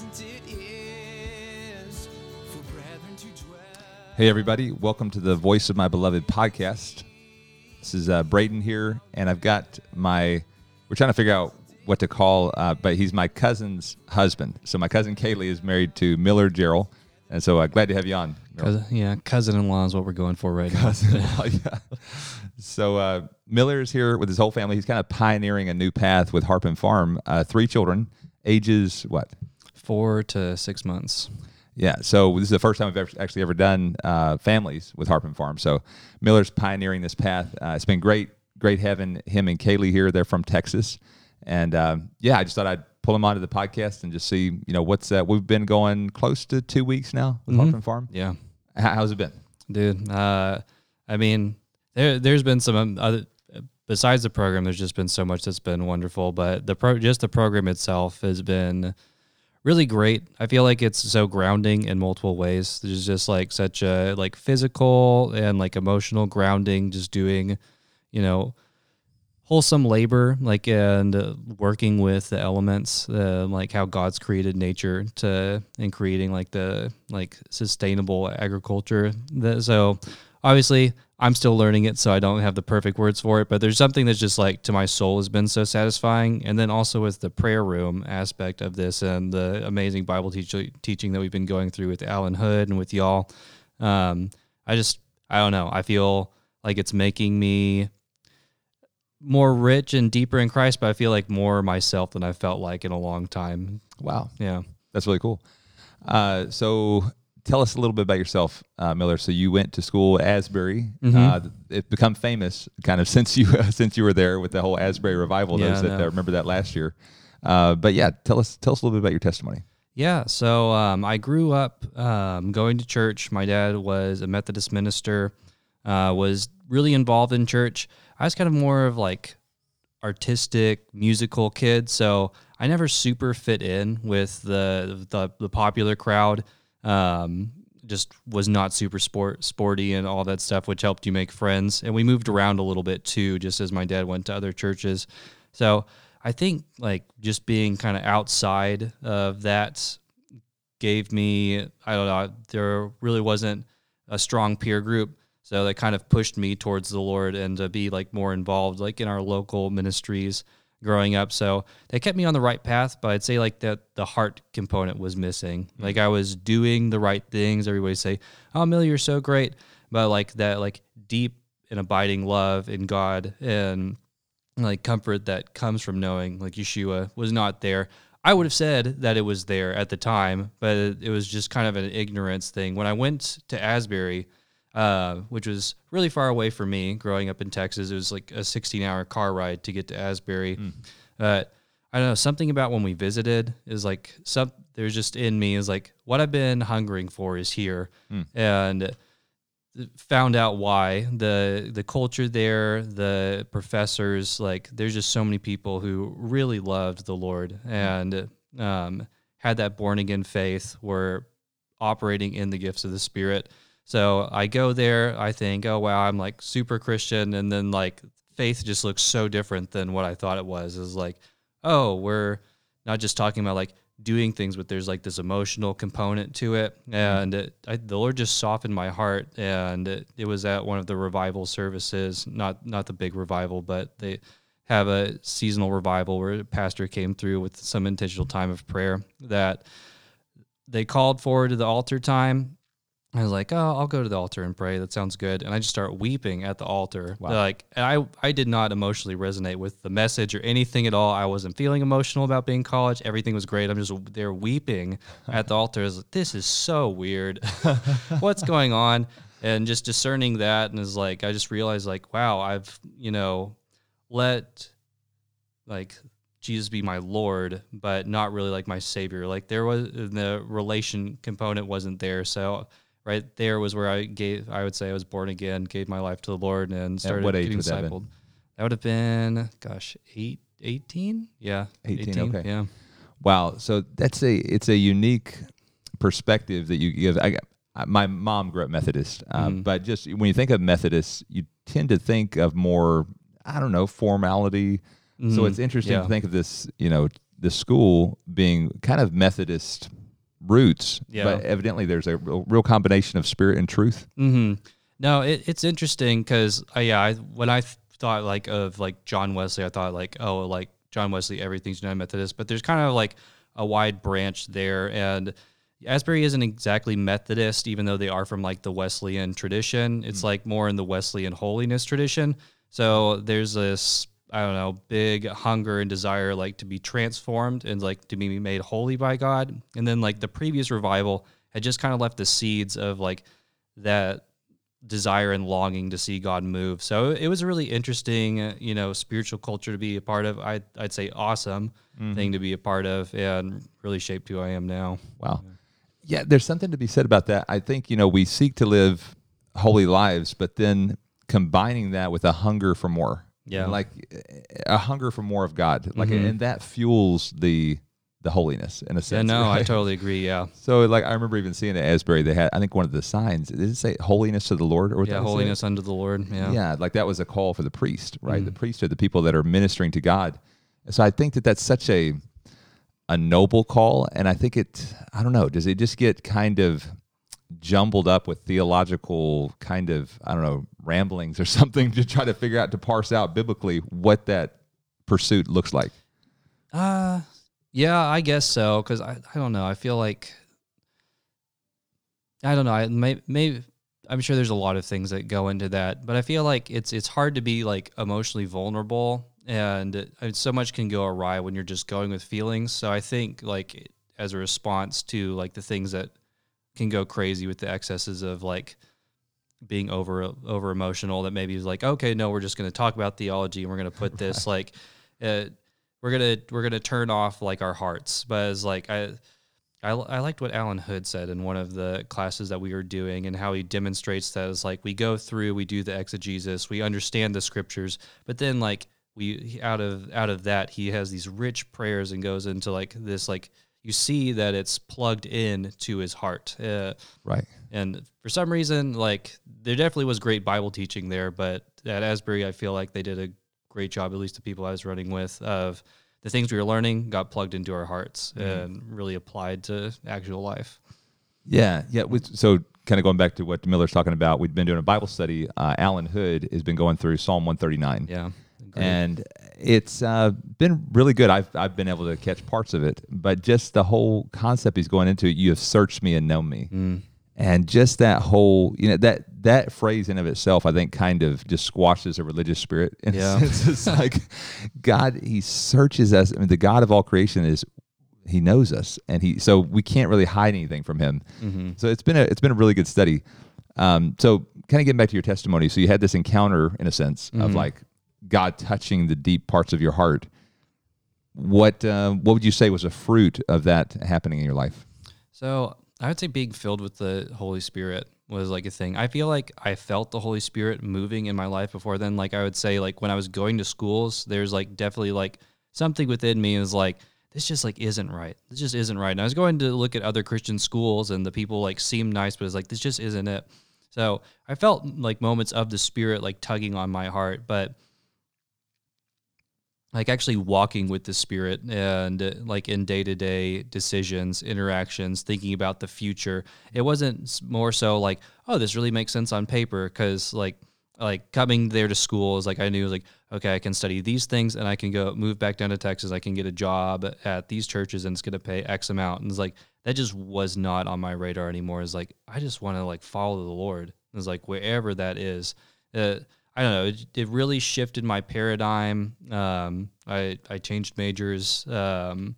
it is for brethren to dwell. Hey, everybody. Welcome to the Voice of My Beloved podcast. This is Braden here, and I've got we're trying to figure out what to call, but he's my cousin's husband. So my cousin Kaylee is married to Miller Gerald, and so glad to have you on. Cousin-in-law is what we're going for right now. Yeah. So Miller is here with his whole family. He's kind of pioneering a new path with Harpin Farm. 3 children, ages what? 4 to 6 months. Yeah, so this is the first time we've ever done families with Harpin Farm. So Miller's pioneering this path. It's been great having him and Kaylee here. They're from Texas. And I just thought I'd pull him onto the podcast and just see, what's we've been going close to 2 weeks now with Harpin Farm. Yeah. How's it been? Dude, there's been some other, besides the program, there's just been so much that's been wonderful, but the program itself has been really great. I feel like it's so grounding in multiple ways. There's just like such a like physical and like emotional grounding, just doing, wholesome labor, like, and working with the elements, like how God's created nature and creating like the like sustainable agriculture. So obviously I'm still learning it, so I don't have the perfect words for it, but there's something that's just like to my soul has been so satisfying. And then also with the prayer room aspect of this and the amazing Bible teaching that we've been going through with Alan Hood and with y'all. I don't know. I feel like it's making me more rich and deeper in Christ, but I feel like more myself than I felt like in a long time. Wow. Yeah. That's really cool. So tell us a little bit about yourself, Miller. So you went to school at Asbury. It's become famous kind of since you were there with the whole Asbury revival. I remember that last year. But yeah, tell us a little bit about your testimony. Yeah. So I grew up going to church. My dad was a Methodist minister, was really involved in church. I was kind of more of like artistic, musical kid, so I never super fit in with the popular crowd. Just was not super sporty and all that stuff, which helped you make friends. And we moved around a little bit too, just as my dad went to other churches. So I think like just being kind of outside of that gave me, I don't know, there really wasn't a strong peer group. So that kind of pushed me towards the Lord and to be like more involved like in our local ministries growing up. So they kept me on the right path, but I'd say like that the heart component was missing. Like I was doing the right things. Everybody say, "Oh, Millie, you're so great." But like that like deep and abiding love in God and like comfort that comes from knowing like Yeshua was not there. I would have said that it was there at the time, but it was just kind of an ignorance thing. When I went to Asbury, which was really far away from me growing up in Texas. It was like a 16-hour car ride to get to Asbury. But I don't know, something about when we visited is like there's just in me is like what I've been hungering for is here. And found out why the culture there, the professors, like there's just so many people who really loved the Lord and had that born again faith, were operating in the gifts of the Spirit. So I go there, I think, oh, wow, I'm like super Christian. And then like faith just looks so different than what I thought it was. It's like, oh, we're not just talking about like doing things, but there's like this emotional component to it. And the Lord just softened my heart. And it was at one of the revival services, not the big revival, but they have a seasonal revival where a pastor came through with some intentional time of prayer that they called forward to the altar time. I was like, oh, I'll go to the altar and pray. That sounds good. And I just start weeping at the altar. Wow. Like, and I did not emotionally resonate with the message or anything at all. I wasn't feeling emotional about being in college. Everything was great. I'm just there weeping at the altar. I was like, this is so weird. What's going on? And just discerning that, and is like, I just realized like, wow, I've, let like Jesus be my Lord, but not really like my Savior. Like the relation component wasn't there. So right there was where I would say I was born again, gave my life to the Lord, and started getting discipled. That would have been, 18? Yeah. 18, okay. Yeah. Wow. So it's a unique perspective that you give. My mom grew up Methodist, but just when you think of Methodists, you tend to think of more, formality. So it's interesting to think of this, this school being kind of Methodist roots, Yeah. but evidently there's a real combination of spirit and truth. Mm-hmm. No, it's interesting because when I thought like of like John Wesley, I thought like, oh, like John Wesley, everything's United Methodist, but there's kind of like a wide branch there, and Asbury isn't exactly Methodist, even though they are from like the Wesleyan tradition. It's like more in the Wesleyan holiness tradition. So there's this, I don't know, big hunger and desire like to be transformed and like to be made holy by God. And then like the previous revival had just kind of left the seeds of like that desire and longing to see God move. So it was a really interesting, spiritual culture to be a part of. I'd say awesome thing to be a part of, and really shaped who I am now. Wow. Yeah, there's something to be said about that. I think, we seek to live holy lives, but then combining that with a hunger for more. Yeah. Like a hunger for more of God. Like, and that fuels the holiness in a sense. Yeah, no, right? I totally agree. Yeah. So like, I remember even seeing at Asbury, they had, I think one of the signs, did it say holiness to the Lord? Or what that was Holiness saying? unto the Lord. Yeah. Yeah, like that was a call for the priest, right? The priesthood, the people that are ministering to God. So I think that that's such a noble call. And I think I don't know, does it just get kind of jumbled up with theological kind of, I don't know, ramblings or something to try to figure out, to parse out biblically what that pursuit looks like? Yeah, I guess so. Because I don't know. I feel like, I don't know. Maybe I'm sure there's a lot of things that go into that, but I feel like it's hard to be like emotionally vulnerable, and so much can go awry when you're just going with feelings. So I think like as a response to like the things that can go crazy with the excesses of like being over emotional, that maybe is like, okay, no, we're just going to talk about theology and we're going to put this like. We're gonna turn off like our hearts, but it's like I liked what Alan Hood said in one of the classes that we were doing, and how he demonstrates that it's like we go through, we do the exegesis, we understand the scriptures, but then like we out of that he has these rich prayers and goes into like this, like you see that it's plugged in to his heart, Right. And for some reason, like there definitely was great Bible teaching there, but at Asbury I feel like they did a great job, at least the people I was running with, of the things we were learning got plugged into our hearts and really applied to actual life. Yeah. So kind of going back to what Miller's talking about, we've been doing a Bible study. Alan Hood has been going through Psalm 139. Yeah. And it's been really good. I've been able to catch parts of it, but just the whole concept he's going into, you have searched me and known me. And just that whole, that phrase in of itself, I think kind of just squashes a religious spirit. In a sense. It's like God, he searches us. I mean, the God of all creation he knows us, and so we can't really hide anything from him. So it's been a really good study. So kind of getting back to your testimony. So you had this encounter in a sense of like God touching the deep parts of your heart. What would you say was a fruit of that happening in your life? So I would say being filled with the Holy Spirit was like a thing. I feel like I felt the Holy Spirit moving in my life before then. Like I would say, like when I was going to schools, there's like definitely like something within me is like, this just like isn't right. This just isn't right. And I was going to look at other Christian schools, and the people like seemed nice, but it's like, this just isn't it. So I felt like moments of the Spirit like tugging on my heart, but like actually walking with the Spirit and like in day-to-day decisions, interactions, thinking about the future. It wasn't more so like, oh, this really makes sense on paper, because like coming there to school is like, I knew like, okay, I can study these things and I can go move back down to Texas. I can get a job at these churches and it's going to pay X amount. And it's like, that just was not on my radar anymore. It's like, I just want to like follow the Lord. It's like wherever that is, I don't know. It really shifted my paradigm. I changed majors, and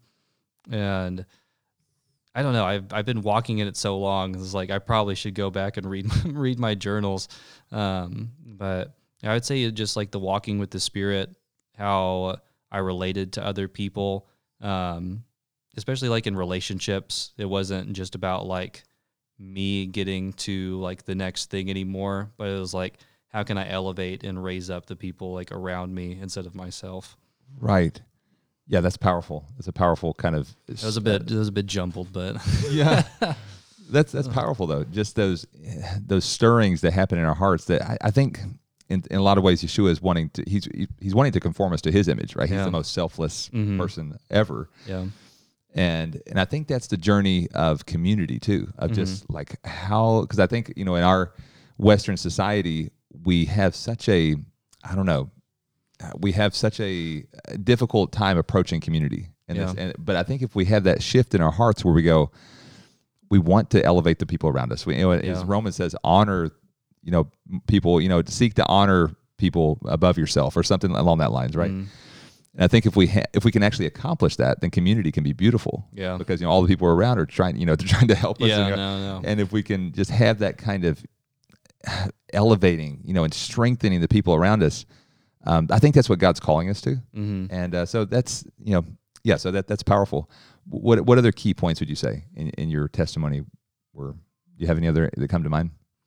I don't know. I've been walking in it so long. It's like I probably should go back and read my journals. But I would say just like the walking with the Spirit, how I related to other people, especially like in relationships. It wasn't just about like me getting to like the next thing anymore, but it was like, how can I elevate and raise up the people like around me instead of myself? Right. Yeah, that's powerful. It's a powerful kind of. It was a bit jumbled, but yeah, that's powerful though. Just those stirrings that happen in our hearts. That I think in a lot of ways, Yeshua is wanting to. He's wanting to conform us to His image, right? He's the most selfless person ever. Yeah. And I think that's the journey of community too, of just like how, because I think, in our Western society, we have such a, I don't know, we have such a difficult time approaching community. But I think if we have that shift in our hearts where we go, we want to elevate the people around us. As Romans says, honor, people, seek to honor people above yourself or something along that lines, right? And I think if we can actually accomplish that, then community can be beautiful. Yeah. Because all the people around are trying, they're trying to help us. Yeah, And if we can just have that kind of elevating, and strengthening the people around us, I think that's what God's calling us to. And so that's, so that's powerful. What other key points would you say in your testimony? Do you have any other that come to mind?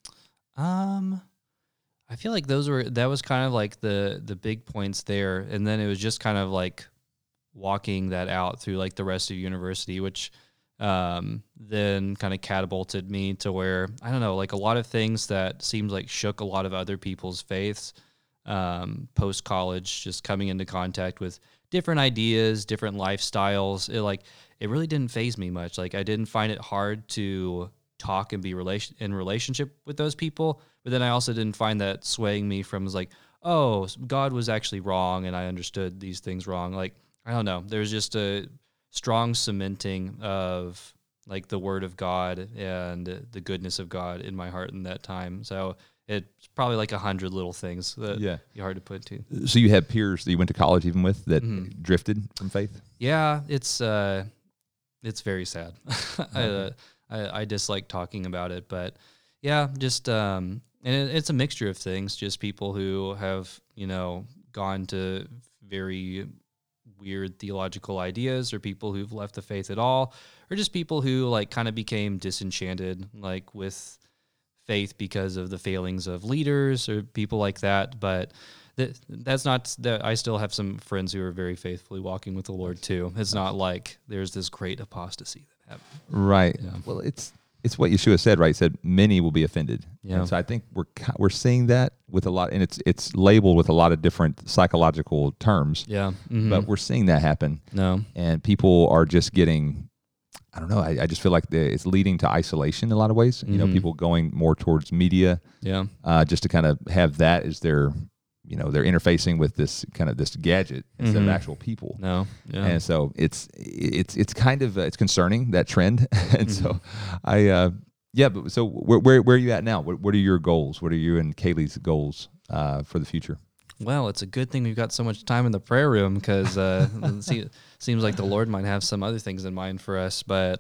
I feel like that was kind of like the big points there, and then it was just kind of like walking that out through like the rest of university, which then kind of catapulted me to where, I don't know, like a lot of things that seemed like shook a lot of other people's faiths post college, just coming into contact with different ideas, different lifestyles. It really didn't faze me much. Like I didn't find it hard to talk and be in relationship with those people, but then I also didn't find that swaying me from like, oh, God was actually wrong and I understood these things wrong. Like, I don't know. There's just a strong cementing of like the word of God and the goodness of God in my heart in that time. So it's probably like 100 little things that be hard to put to. So you had peers that you went to college even with that drifted from faith? Yeah, it's very sad. I dislike talking about it, but yeah, just and it's a mixture of things. Just people who have gone to very weird theological ideas, or people who've left the faith at all, or just people who like kind of became disenchanted like with faith because of the failings of leaders or people like that. But that's not that. I still have some friends who are very faithfully walking with the Lord too. It's not like there's this great apostasy that happened. Right. Yeah. Well, it's what Yeshua said, right? He said many will be offended. Yeah. And so I think we're seeing that with a lot, and it's labeled with a lot of different psychological terms. Yeah. But we're seeing that happen. No. And people are just getting, I don't know. I just feel like it's leading to isolation in a lot of ways. People going more towards media. Yeah. Just to kind of have that as their, they're interfacing with this gadget instead of actual people. No. Yeah. And so it's kind of it's concerning, that trend. And so but so where are you at now? What are your goals? What are you and Kaylee's goals for the future? Well, it's a good thing we've got so much time in the prayer room, because it seems like the Lord might have some other things in mind for us. But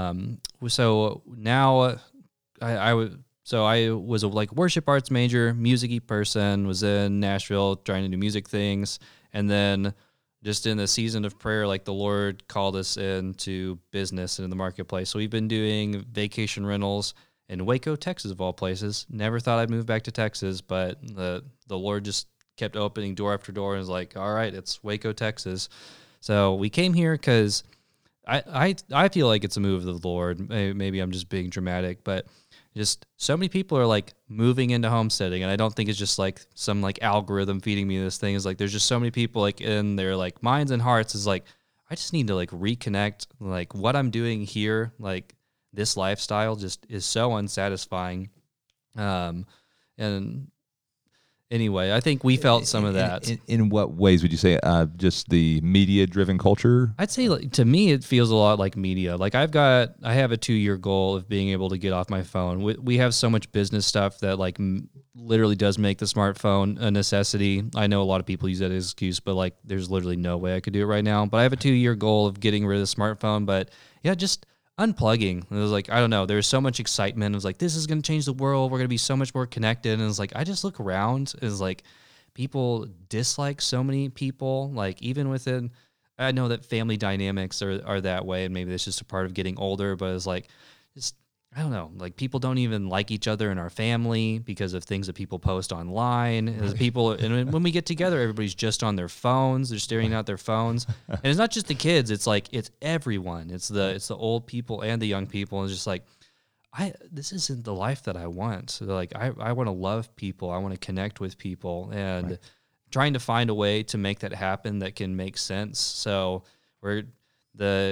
so now I was a like worship arts major, music-y person, was in Nashville trying to do music things. And then just in the season of prayer, like the Lord called us into business and in the marketplace. So we've been doing vacation rentals in Waco, Texas, of all places. Never thought I'd move back to Texas, but the Lord just kept opening door after door and was like, all right, it's Waco, Texas. So we came here because I feel like it's a move of the Lord. Maybe I'm just being dramatic, but just so many people are like moving into homesteading, and I don't think it's just like some like algorithm feeding me this thing. Is like there's just so many people like in their like minds and hearts is like, I just need to like reconnect. Like what I'm doing here, like this lifestyle just is so unsatisfying. And anyway, I think we felt some of that. In what ways would you say? Just the media-driven culture? I'd say, like, to me, it feels a lot like media. Like I have a 2-year goal of being able to get off my phone. We have so much business stuff that like literally does make the smartphone a necessity. I know a lot of people use that as an excuse, but like there's literally no way I could do it right now. But I have a 2-year goal of getting rid of the smartphone. But yeah, just unplugging. It was like, I don't know, there's so much excitement. It was like, this is going to change the world. We're going to be so much more connected. And it's like, I just look around. It's like people dislike so many people. Like even within, I know that family dynamics are that way. And maybe that's just a part of getting older, but it's like, just, I don't know, like people don't even like each other in our family because of things that people post online. As people, and when we get together, everybody's just on their phones. They're staring at their phones, and it's not just the kids. It's like it's everyone. It's the old people and the young people. And it's just like, this isn't the life that I want. So like I want to love people. I want to connect with people, and trying to find a way to make that happen that can make sense. So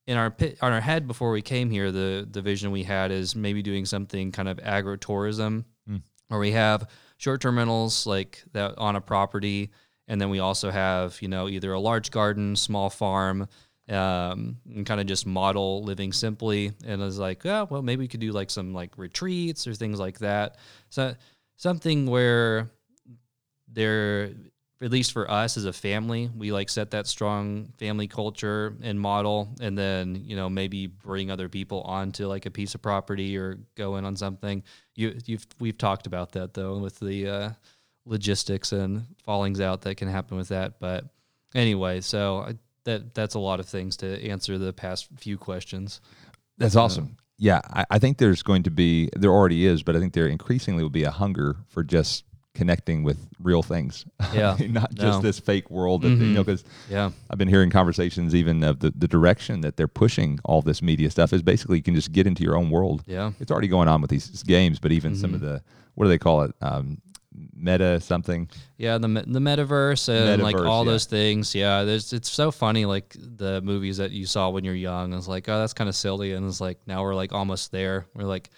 on our head before we came here, the vision we had is maybe doing something kind of agritourism, where we have short-term rentals like that on a property, and then we also have either a large garden, small farm, and kind of just model living simply. And I was like, oh, well, maybe we could do like some like retreats or things like that. So something where there, at least for us as a family, we like set that strong family culture and model, and then maybe bring other people onto like a piece of property or go in on something. We've talked about that though, with the logistics and fallings out that can happen with that. But anyway, so that's a lot of things to answer the past few questions. That's awesome. Yeah, I think there already is, but I think there increasingly will be a hunger for just connecting with real things. Yeah. Not just this fake world that, because I've been hearing conversations even of the direction that they're pushing all this media stuff is basically you can just get into your own world. Yeah. It's already going on with these games, but even some of the, what do they call it? Meta something. Yeah, the metaverse and like all those things. Yeah, it's so funny, like the movies that you saw when you're young. It's like, oh, that's kind of silly, and it's like now we're like almost there. We're like,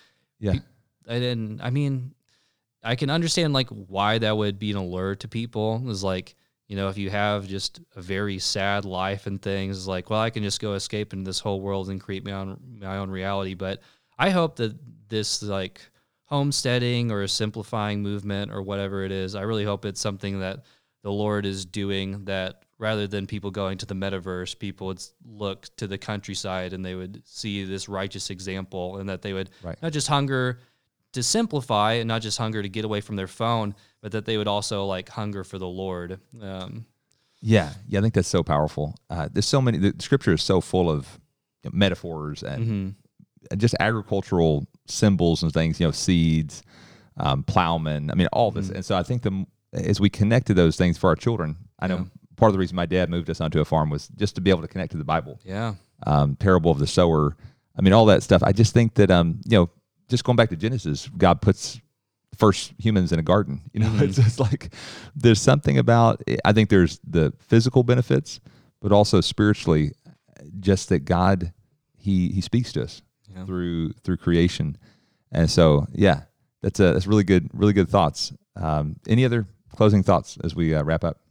I can understand like why that would be an allure to people. Is like, if you have just a very sad life and things, it's like, well, I can just go escape into this whole world and create my own reality. But I hope that this like homesteading or a simplifying movement or whatever it is, I really hope it's something that the Lord is doing, that rather than people going to the metaverse, people would look to the countryside and they would see this righteous example, and that they would not just hunger to simplify and not just hunger to get away from their phone, but that they would also like hunger for the Lord. Yeah, I think that's so powerful. There's so many, the scripture is so full of metaphors and just agricultural symbols and things, seeds, plowmen, all this. And so I think as we connect to those things for our children, I know part of the reason my dad moved us onto a farm was just to be able to connect to the Bible. Yeah. Parable of the sower. All that stuff. I just think that, just going back to Genesis, God puts first humans in a garden. It's just like there's something about, I think there's the physical benefits, but also spiritually, just that God, he speaks to us through creation. And so, that's really good thoughts. Any other closing thoughts as we wrap up?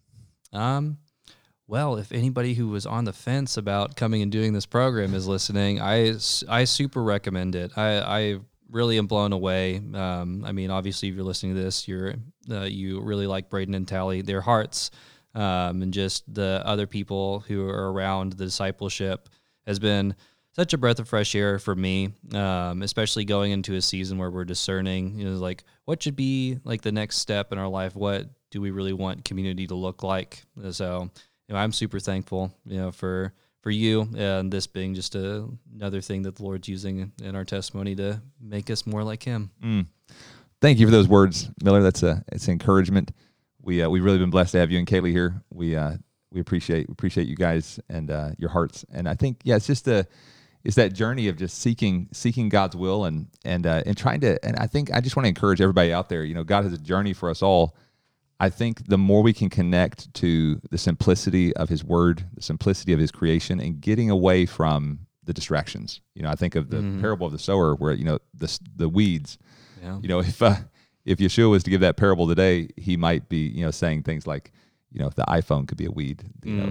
Well, if anybody who was on the fence about coming and doing this program is listening, I super recommend it. I really am blown away. Obviously, if you're listening to this, you really like Braden and Tally, their hearts, and just the other people who are around the discipleship has been such a breath of fresh air for me, especially going into a season where we're discerning, like what should be like the next step in our life? What do we really want community to look like? So, I'm super thankful, for you, and this being just another thing that the Lord's using in our testimony to make us more like Him. Thank you for those words, Miller. It's encouragement. We've really been blessed to have you and Kaylee here. We appreciate you guys and your hearts. And I think it's just it's that journey of just seeking God's will and trying to. And I think I just want to encourage everybody out there. God has a journey for us all. I think the more we can connect to the simplicity of His Word, the simplicity of His creation, and getting away from the distractions. I think of the parable of the sower, where the weeds. Yeah. If Yeshua was to give that parable today, he might be saying things like, if the iPhone could be a weed,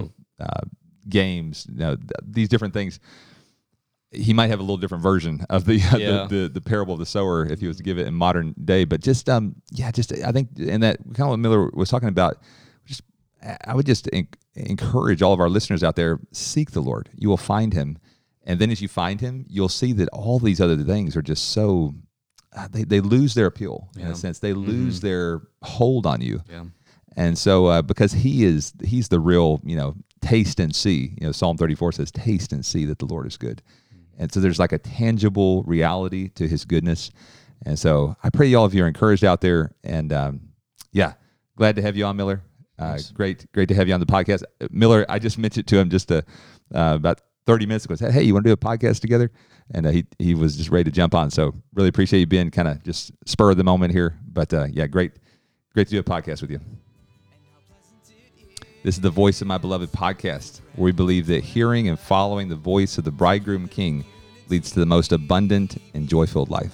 games, these different things. He might have a little different version of the parable of the sower if he was to give it in modern day. But I think, and that kind of what Miller was talking about, I would just encourage all of our listeners out there, seek the Lord. You will find Him. And then as you find Him, you'll see that all these other things are just so, they lose their appeal in a sense. They lose their hold on you. Yeah. And so because He's the real, taste and see. Psalm 34 says, taste and see that the Lord is good. And so there's like a tangible reality to His goodness. And so I pray all of you are encouraged out there. And glad to have you on, Miller. Great to have you on the podcast. Miller, I just mentioned to him just about 30 minutes ago, said, hey, you want to do a podcast together? And he was just ready to jump on. So really appreciate you being kind of just spur of the moment here. But great to do a podcast with you. This is the Voice of My Beloved podcast, where we believe that hearing and following the voice of the bridegroom king leads to the most abundant and joy-filled life.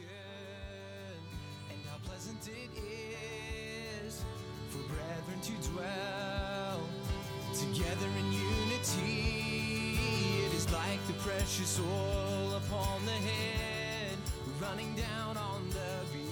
And how pleasant it is for brethren to dwell together in unity. It is like the precious oil upon the head, running down on the beard.